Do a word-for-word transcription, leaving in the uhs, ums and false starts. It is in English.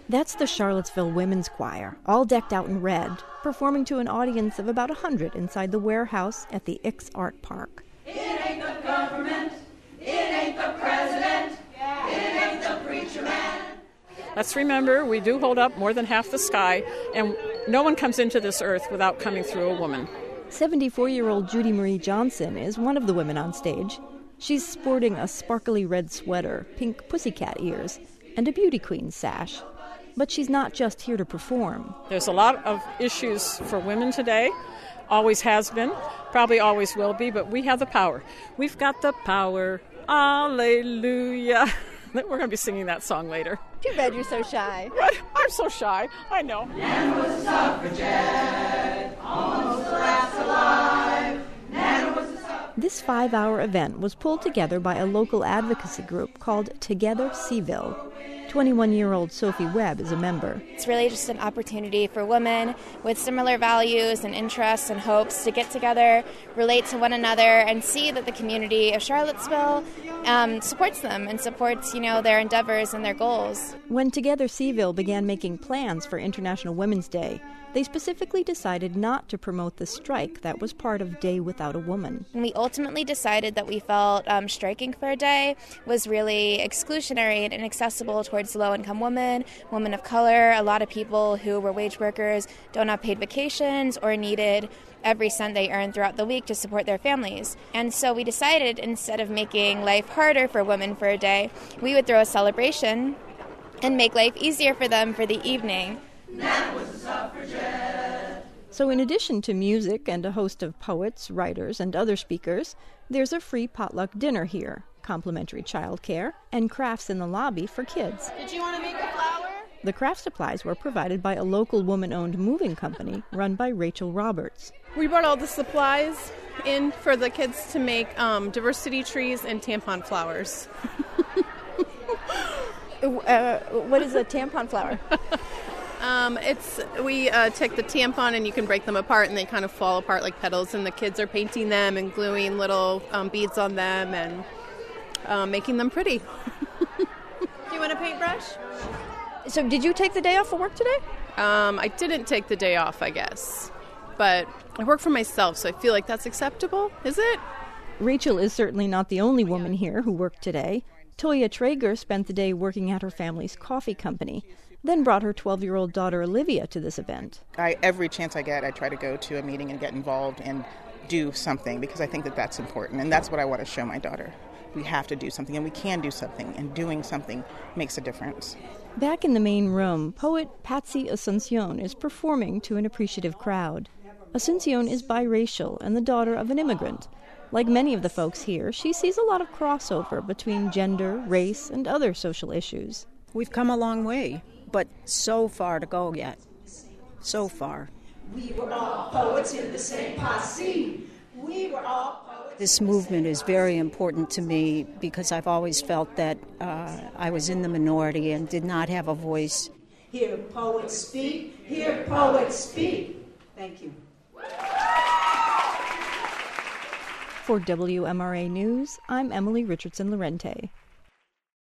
That's the Charlottesville Women's Choir, all decked out in red, performing to an audience of about one hundred inside the warehouse at the Ix Art Park. It ain't the government, it ain't the president, it ain't the preacher man. Let's remember, we do hold up more than half the sky, and no one comes into this earth without coming through a woman. seventy-four-year-old Judy Marie Johnson is one of the women on stage. She's sporting a sparkly red sweater, pink pussycat ears, and a beauty queen sash. But she's not just here to perform. There's a lot of issues for women today, always has been, probably always will be, but we have the power. We've got the power, hallelujah. We're going to be singing that song later. Too bad you're so shy. Right? I'm so shy, I know. Nan was a suffragette, almost the last alive. Nan was a suffragette. This five-hour event was pulled together by a local advocacy group called Together Seaville. twenty-one-year-old Sophie Webb is a member. It's really just an opportunity for women with similar values and interests and hopes to get together, relate to one another, and see that the community of Charlottesville um, supports them and supports, you know, their endeavors and their goals. When Together Seaville began making plans for International Women's Day, they specifically decided not to promote the strike that was part of Day Without a Woman. And we ultimately decided that we felt um, striking for a day was really exclusionary and inaccessible towards low-income women, women of color, a lot of people who were wage workers, don't have paid vacations, or needed every cent they earn throughout the week to support their families. And so we decided, instead of making life harder for women for a day, we would throw a celebration and make life easier for them for the evening. Nan was a suffragette. So in addition to music and a host of poets, writers, and other speakers, there's a free potluck dinner here, complimentary childcare, and crafts in the lobby for kids. Did you want to make a flower? The craft supplies were provided by a local woman-owned moving company run by Rachel Roberts. We brought all the supplies in for the kids to make um, diversity trees and tampon flowers. uh, what is a tampon flower? Um, it's we uh, take the tampon and you can break them apart and they kind of fall apart like petals, and the kids are painting them and gluing little um, beads on them and uh, making them pretty. Do you want a paintbrush? So did you take the day off for work today? Um, I didn't take the day off, I guess, but I work for myself, so I feel like that's acceptable. Is it? Rachel is certainly not the only woman here who worked today. Toya Traeger spent the day working at her family's coffee company, then brought her twelve-year-old daughter Olivia to this event. I, every chance I get, I try to go to a meeting and get involved and do something, because I think that that's important, and that's what I want to show my daughter. We have to do something, and we can do something, and doing something makes a difference. Back in the main room, poet Patsy Asuncion is performing to an appreciative crowd. Asuncion is biracial and the daughter of an immigrant. Like many of the folks here, she sees a lot of crossover between gender, race, and other social issues. We've come a long way, but so far to go yet. So far. We were all poets in the same posse. We were all poets. This movement is very important to me because I've always felt that uh, I was in the minority and did not have a voice. Hear poets speak, hear poets speak. Thank you. For W M R A News, I'm Emily Richardson Lorente.